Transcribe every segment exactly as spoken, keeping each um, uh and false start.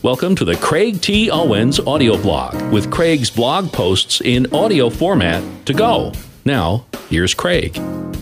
Welcome to the Craig T. Owens audio blog with Craig's blog posts in audio format to go. Now, here's Craig.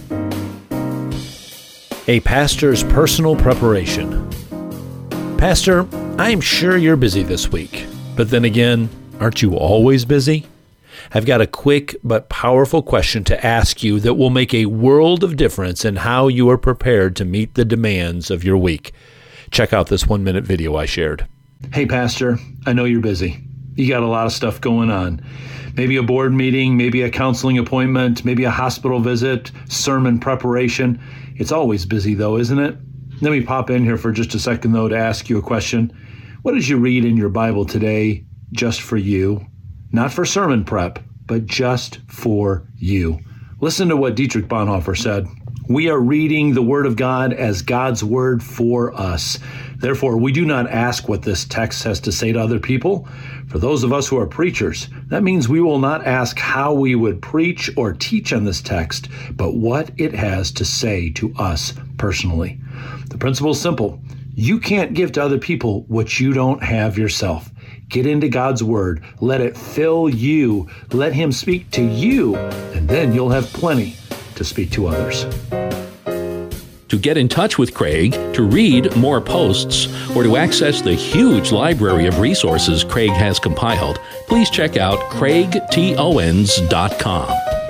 A pastor's personal preparation. Pastor, I'm sure you're busy this week, but then again, aren't you always busy? I've got a quick but powerful question to ask you that will make a world of difference in how you are prepared to meet the demands of your week. Check out this one-minute video I shared. Hey, Pastor, I know you're busy. You got a lot of stuff going on. Maybe a board meeting, maybe a counseling appointment, maybe a hospital visit, sermon preparation. It's always busy, though, isn't it? Let me pop in here for just a second, though, to ask you a question. What did you read in your Bible today just for you? Not for sermon prep, but just for you. Listen to what Dietrich Bonhoeffer said. We are reading the Word of God as God's Word for us. Therefore, we do not ask what this text has to say to other people. For those of us who are preachers, that means we will not ask how we would preach or teach on this text, but what it has to say to us personally. The principle is simple. You can't give to other people what you don't have yourself. Get into God's Word. Let it fill you. Let Him speak to you, and then you'll have plenty to speak to others. To get in touch with Craig, to read more posts, or to access the huge library of resources Craig has compiled, please check out craig t owens dot com.